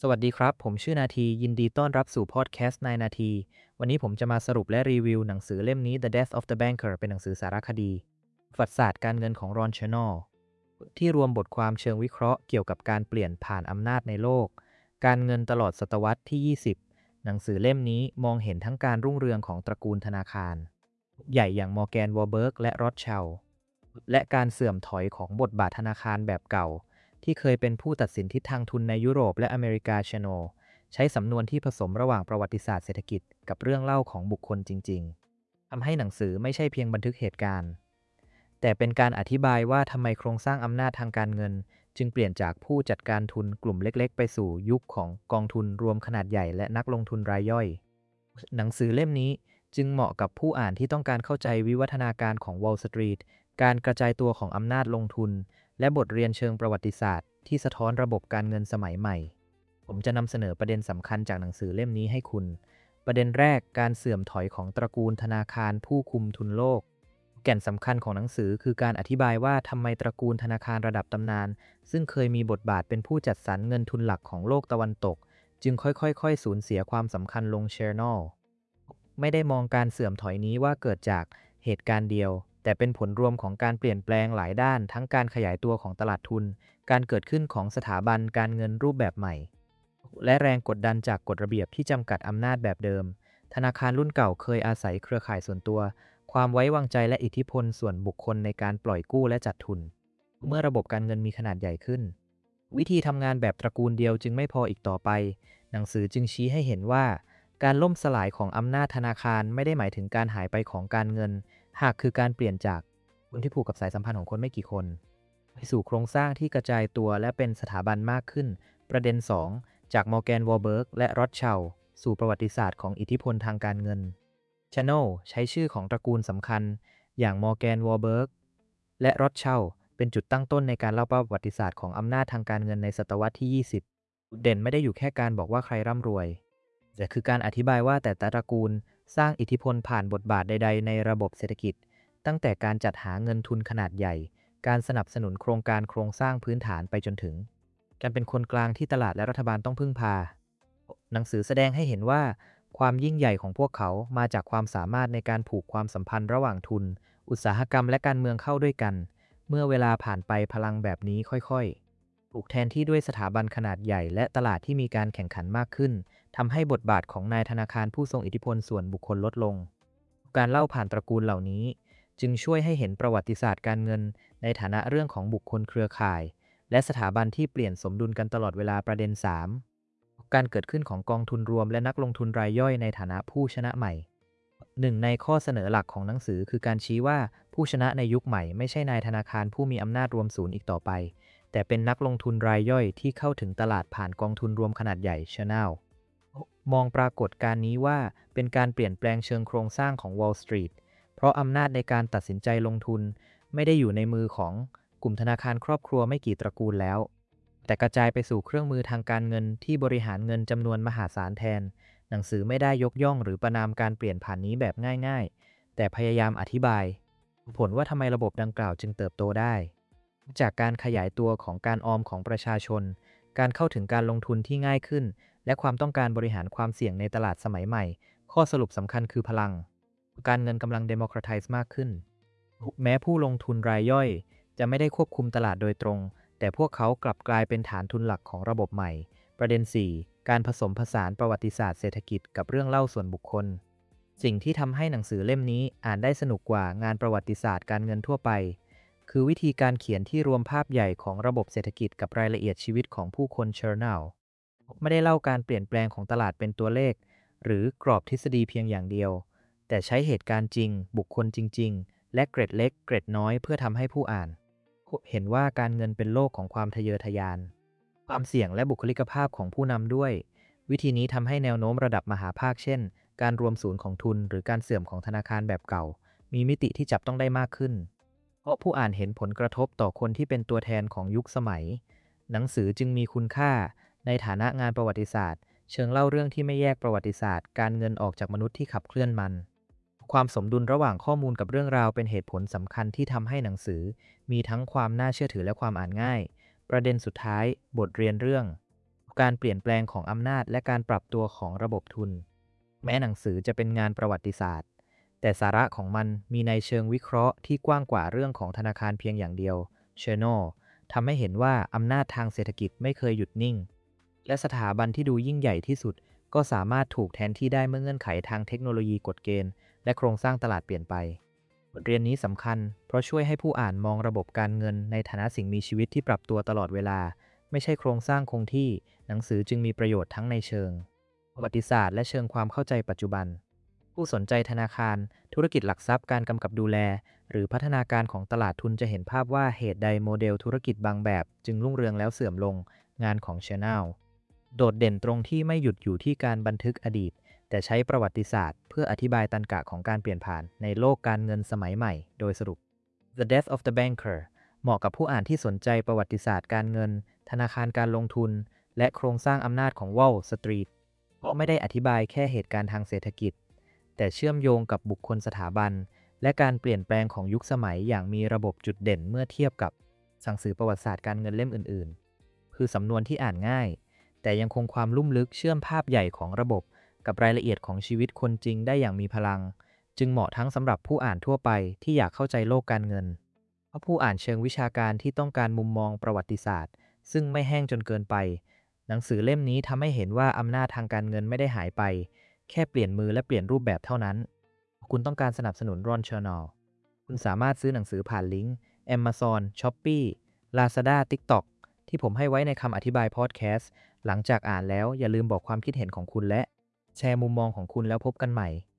สวัสดีครับผมชื่อนาทียินดีต้อนรับสู่พอดแคสต์นายนาทีวันนี้ผมจะมาสรุปและรีวิวหนังสือเล่มนี้ The Death of the Banker เป็นหนังสือสารคดีประวัติศาสตร์การเงินของรอนเชนอลที่รวมบทความเชิงวิเคราะห์เกี่ยวกับการเปลี่ยนผ่านอำนาจในโลกการเงินตลอดศตวรรษที่ 20หนังสือเล่มนี้มองเห็นทั้งการรุ่งเรืองของตระกูลธนาคารใหญ่อย่างมอร์แกนวอลเบิร์กและรอธชัลด์และการเสื่อมถอยของบทบาทธนาคารแบบเก่าที่เคยเป็นผู้ตัดสินทิศทางทุนในยุโรปและอเมริกาเชโน ใช้สำนวนที่ผสมระหว่างประวัติศาสตร์เศรษฐกิจกับเรื่องเล่าของบุคคลจริงๆ ทำให้หนังสือไม่ใช่เพียงบันทึกเหตุการณ์แต่เป็นการอธิบายว่าทำไมโครงสร้างอำนาจทางการเงินจึงเปลี่ยนจากผู้จัดการทุนกลุ่มเล็กๆไปสู่ยุคของกองทุนรวมขนาดใหญ่และนักลงทุนรายย่อยหนังสือเล่มนี้จึงเหมาะกับผู้อ่านที่ต้องการเข้าใจวิวัฒนาการของ Wall Street การกระจายตัวของอำนาจลงทุนและบทเรียนเชิงประวัติศาสตร์ที่สะท้อนระบบการเงินสมัยใหม่ ผมจะนำเสนอประเด็นสำคัญจากหนังสือเล่มนี้ให้คุณ ประเด็นแรกการเสื่อมถอยของตระกูลธนาคารผู้คุมทุนโลก แก่นสำคัญของหนังสือคือการอธิบายว่าทำไมตระกูลธนาคารระดับตำนานซึ่งเคยมีบทบาทเป็นผู้จัดสรรเงินทุนหลักของโลกตะวันตกจึงค่อยๆสูญเสียความสำคัญลงเชนอลไม่ได้มองการเสื่อมถอยนี้ว่าเกิดจากเหตุการณ์เดียวแต่เป็นผลรวมของการเปลี่ยนแปลงหลายด้านทั้งการขยายตัวของตลาดทุนการเกิดขึ้นของสถาบันการเงินรูปแบบใหม่และแรงกดดันจากกฎระเบียบที่จำกัดอำนาจแบบเดิมธนาคารรุ่นเก่าเคยอาศัยเครือข่ายส่วนตัวความไว้วางใจและอิทธิพลส่วนบุคคลในการปล่อยกู้และจัดทุนเมื่อระบบการเงินมีขนาดใหญ่ขึ้นวิธีทำงานแบบตระกูลเดียวจึงไม่พออีกต่อไปหนังสือจึงชี้ให้เห็นว่าการล่มสลายของอำนาจธนาคารไม่ได้หมายถึงการหายไปของการเงินหากคือการเปลี่ยนจากคนที่ผูกกับสายสัมพันธ์ของคนไม่กี่คนไปสู่โครงสร้างที่กระจายตัวและเป็นสถาบันมากขึ้นประเด็น2จากมอร์แกนวอลเบิร์กและรอธชัลด์สู่ประวัติศาสตร์ของอิทธิพลทางการเงิน Channel ใช้ชื่อของตระกูลสำคัญอย่างมอร์แกนวอลเบิร์กและรอธชัลด์เป็นจุดตั้งต้นในการเล่าประวัติศาสตร์ของอำนาจทางการเงินในศตวรรษที่ 20จุดเด่นไม่ได้อยู่แค่การบอกว่าใครร่ำรวยแต่คือการอธิบายว่าแต่ละตระกูลสร้างอิทธิพลผ่านบทบาทใดๆในระบบเศรษฐกิจตั้งแต่การจัดหาเงินทุนขนาดใหญ่การสนับสนุนโครงการโครงสร้างพื้นฐานไปจนถึงการเป็นคนกลางที่ตลาดและรัฐบาลต้องพึ่งพาหนังสือแสดงให้เห็นว่าความยิ่งใหญ่ของพวกเขามาจากความสามารถในการผูกความสัมพันธ์ระหว่างทุนอุตสาหกรรมและการเมืองเข้าด้วยกันเมื่อเวลาผ่านไปพลังแบบนี้ค่อยๆถูกแทนที่ด้วยสถาบันขนาดใหญ่และตลาดที่มีการแข่งขันมากขึ้นทำให้บทบาทของนายธนาคารผู้ทรงอิทธิพลส่วนบุคคลลดลงการเล่าผ่านตระกูลเหล่านี้จึงช่วยให้เห็นประวัติศาสตร์การเงินในฐานะเรื่องของบุคคลเครือข่ายและสถาบันที่เปลี่ยนสมดุลกันตลอดเวลาประเด็น3การเกิดขึ้นของกองทุนรวมและนักลงทุนรายย่อยในฐานะผู้ชนะใหม่หนึ่งในข้อเสนอหลักของหนังสือคือการชี้ว่าผู้ชนะในยุคใหม่ไม่ใช่นายธนาคารผู้มีอำนาจรวมศูนย์อีกต่อไปแต่เป็นนักลงทุนรายย่อยที่เข้าถึงตลาดผ่านกองทุนรวมขนาดใหญ่ Channel มองปรากฏการณ์นี้ว่าเป็นการเปลี่ยนแปลงเชิงโครงสร้างของ Wall Street เพราะอำนาจในการตัดสินใจลงทุนไม่ได้อยู่ในมือของกลุ่มธนาคารครอบครัวไม่กี่ตระกูลแล้วแต่กระจายไปสู่เครื่องมือทางการเงินที่บริหารเงินจำนวนมหาศาลแทนหนังสือไม่ได้ยกย่องหรือประณามการเปลี่ยนผ่านนี้แบบง่ายๆแต่พยายามอธิบายผลว่าทำไมระบบดังกล่าวจึงเติบโตได้จากการขยายตัวของการออมของประชาชนการเข้าถึงการลงทุนที่ง่ายขึ้นและความต้องการบริหารความเสี่ยงในตลาดสมัยใหม่ข้อสรุปสำคัญคือพลังการเงินกำลัง democratize มากขึ้นแม้ผู้ลงทุนรายย่อยจะไม่ได้ควบคุมตลาดโดยตรงแต่พวกเขากลับกลายเป็นฐานทุนหลักของระบบใหม่ประเด็น4การผสมผสานประวัติศาสตร์เศรษฐกิจกับเรื่องเล่าส่วนบุคคลสิ่งที่ทำให้หนังสือเล่มนี้อ่านได้สนุกกว่างานประวัติศาสตร์การเงินทั่วไปคือวิธีการเขียนที่รวมภาพใหญ่ของระบบเศรษฐกิจกับรายละเอียดชีวิตของผู้คนเชอร์นลไม่ได้เล่าการเปลี่ยนแปลงของตลาดเป็นตัวเลขหรือกรอบทฤษฎีเพียงอย่างเดียวแต่ใช้เหตุการณ์จริงบุคคลจริงๆและเกร็ดเล็กเกร็ดน้อยเพื่อทำให้ผู้อ่านเห็นว่าการเงินเป็นโลกของความทะเยอทะยานความเสี่ยงและบุคลิกภาพของผู้นำด้วยวิธีนี้ทำให้แนวโน้มระดับมหาภาคเช่นการรวมศูนย์ของทุนหรือการเสื่อมของธนาคารแบบเก่ามีมิติที่จับต้องได้มากขึ้นเพราะผู้อ่านเห็นผลกระทบต่อคนที่เป็นตัวแทนของยุคสมัยหนังสือจึงมีคุณค่าในฐานะงานประวัติศาสตร์เชิงเล่าเรื่องที่ไม่แยกประวัติศาสตร์การเงินออกจากมนุษย์ที่ขับเคลื่อนมันความสมดุลระหว่างข้อมูลกับเรื่องราวเป็นเหตุผลสำคัญที่ทำให้หนังสือมีทั้งความน่าเชื่อถือและความอ่านง่ายประเด็นสุดท้ายบทเรียนเรื่องการเปลี่ยนแปลงของอำนาจและการปรับตัวของระบบทุนแม้หนังสือจะเป็นงานประวัติศาสตร์แต่สาระของมันมีในเชิงวิเคราะห์ที่กว้างกว่าเรื่องของธนาคารเพียงอย่างเดียวเชโนทำให้เห็นว่าอำนาจทางเศรษฐกิจไม่เคยหยุดนิ่งและสถาบันที่ดูยิ่งใหญ่ที่สุดก็สามารถถูกแทนที่ได้เมื่อเงื่อนไขทางเทคโนโลยีกฎเกณฑ์และโครงสร้างตลาดเปลี่ยนไปบทเรียนนี้สำคัญเพราะช่วยให้ผู้อ่านมองระบบการเงินในฐานะสิ่งมีชีวิตที่ปรับตัวตลอดเวลาไม่ใช่โครงสร้างคงที่หนังสือจึงมีประโยชน์ทั้งในเชิงประวัติศาสตร์และเชิงความเข้าใจปัจจุบันผู้สนใจธนาคารธุรกิจหลักทรัพย์การกำกับดูแลหรือพัฒนาการของตลาดทุนจะเห็นภาพว่าเหตุใดโมเดลธุรกิจบางแบบจึงรุ่งเรืองแล้วเสื่อมลงงานของ Channel โดดเด่นตรงที่ไม่หยุดอยู่ที่การบันทึกอดีตแต่ใช้ประวัติศาสตร์เพื่ออธิบายตรรกะของการเปลี่ยนผ่านในโลกการเงินสมัยใหม่โดยสรุป The Death of the Banker เหมาะกับผู้อ่านที่สนใจประวัติศาสตร์การเงินธนาคารการลงทุนและโครงสร้างอำนาจของ Wall Street เพราะไม่ได้อธิบายแค่เหตุการณ์ทางเศรษฐกิจแต่เชื่อมโยงกับบุคคลสถาบันและการเปลี่ยนแปลงของยุคสมัยอย่างมีระบบจุดเด่นเมื่อเทียบกับหนังสือประวัติศาสตร์การเงินเล่มอื่นๆคือสำนวนที่อ่านง่ายแต่ยังคงความลุ่มลึกเชื่อมภาพใหญ่ของระบบกับรายละเอียดของชีวิตคนจริงได้อย่างมีพลังจึงเหมาะทั้งสำหรับผู้อ่านทั่วไปที่อยากเข้าใจโลกการเงินเพราะผู้อ่านเชิงวิชาการที่ต้องการมุมมองประวัติศาสตร์ซึ่งไม่แห้งจนเกินไปหนังสือเล่มนี้ทำให้เห็นว่าอำนาจทางการเงินไม่ได้หายไปแค่เปลี่ยนมือและเปลี่ยนรูปแบบเท่านั้นคุณต้องการสนับสนุนรอนช Journal คุณสามารถซื้อหนังสือผ่านลิงก์ Amazon, Shopee, Lazada, TikTok ที่ผมให้ไว้ในคำอธิบายพอดแคสต์หลังจากอ่านแล้วอย่าลืมบอกความคิดเห็นของคุณและแชร์มุมมองของคุณแล้วพบกันใหม่